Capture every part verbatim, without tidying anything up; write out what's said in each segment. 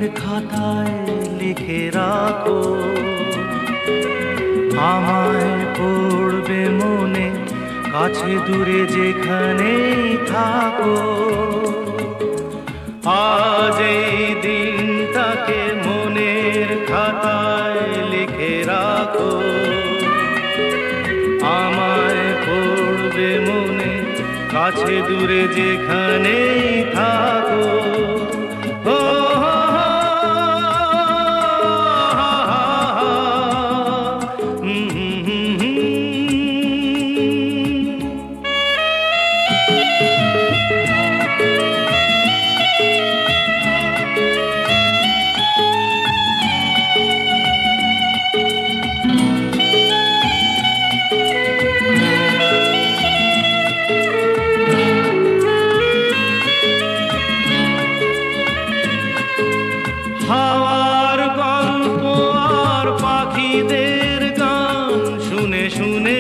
মনের খাতায় লিখে রাখো, আমায় পড়বে মনে কাছে দূরে যেখানেই থাকো। আজ এই দিনটাকে মনের খাতায় লিখে রাখো, আমায় পড়বে মনে কাছে দূরে যেখানেই থাকো। ও হাওয়ার গল্প আর পাখিদের গান শুনে শুনে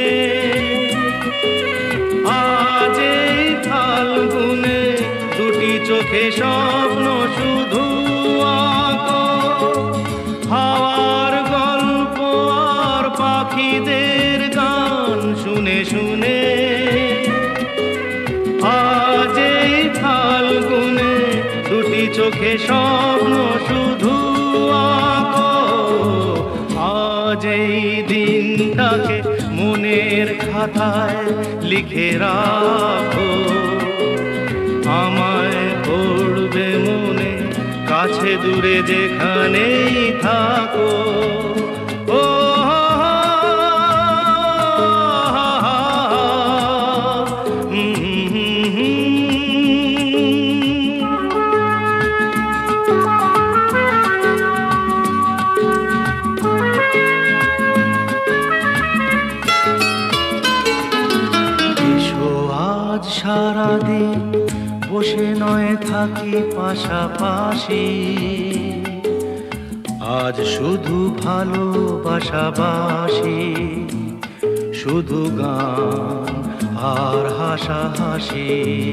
আজ এই ফাল্গুনে দুটি চোখে স্বপ্ন শুধু আঁকো। হাওয়ার গল্প আর পাখিদের গান শুনে শুনে আজ এই ফাল্গুনে দুটি চোখে স্বপ্ন শুধু আঁকো। আজ এই দিনটাকে মনের খাতায় লিখে রাখো, আমায় পড়বে মনে কাছে দূরে যেখানেই থাকো। ও আজ সারাদিন বসে নয় থাকি পাশাপাশি, আজ শুধু ভালোবাসাবাসি, শুধু গান আর হাসাহাসি।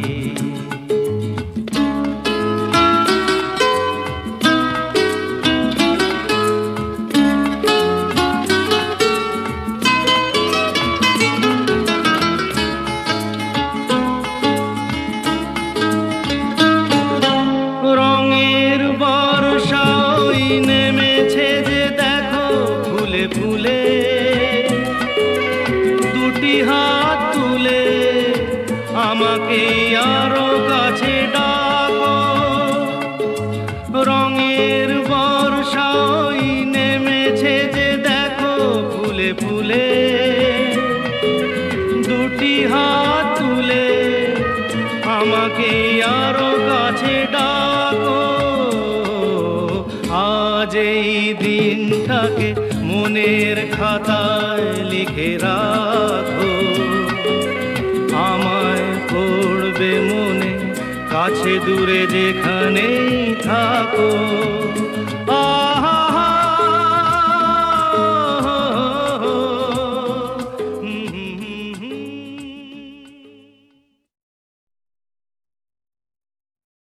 রঙের বর্ষা ওই নেমেছে যে দেখো ফুলে ফুলে, দুটি হাত তুলে আমাকে আরো কাছে ডাকো। রঙের বর্ষা ওই নেমেছে যে দেখো ফুলে ফুলে, দুটি হাত তুলে আমাকে আরো কাছে ডাকো। আজ এই দিনটাকে মনের খাতায় লিখে রাখো, আমায় পড়বে মনে কাছে দূরে যেখানেই থাকো।